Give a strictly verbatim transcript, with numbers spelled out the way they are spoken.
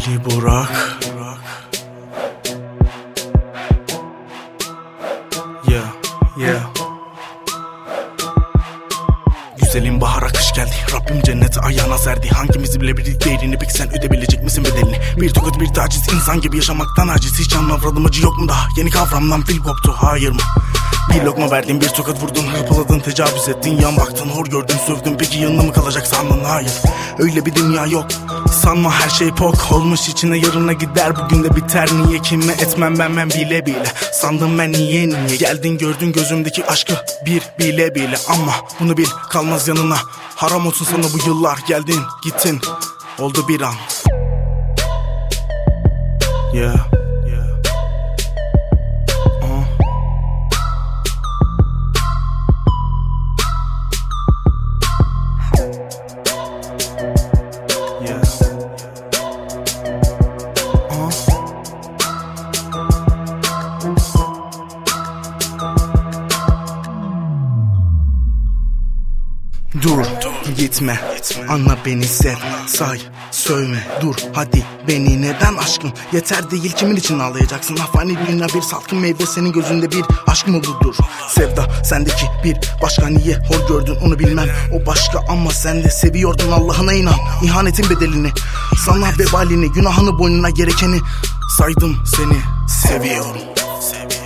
Ali Burak. Yeah, yeah. Güzelim bahara kış geldi, Rabbim cenneti ayağına serdi. Hangimizi bile birlikteydiğini peki sen ödebilecek misin bedelini? Bir tokat bir taciz, insan gibi yaşamaktan aciz. Hiç anlavradım, acı yok mu daha? Yeni kavramdan fil koptu, hayır mı? Bir lokma verdin, bir tokat vurdun, hırpaladın, tecavüz ettin, yan baktın, hor gördün, sövdün. Peki yanına mı kalacak sandın? Hayır, öyle bir dünya yok. Sanma her şey pok olmuş içine, yarına gider, bugün de biter. Niye kime etmem ben ben bile bile. Sandım ben niye niye geldin, gördün gözümdeki aşkı bir bile bile. Ama bunu bil, kalmaz yanına. Haram olsun sana bu yıllar, geldin gittin, oldu bir an. Yeah. Dur, gitme, anla beni, sev, say, sövme, dur hadi beni, neden aşkım yeter değil, kimin için ağlayacaksın? Afani dünya bir salkım meyve, senin gözünde bir aşk mı budur? Sevda sendeki bir başka, niye hor gördün onu bilmem. O başka ama sen de seviyordun, Allah'ına inan. İhanetin bedelini, sana vebalini, günahını boynuna gerekeni saydım, seni seviyorum.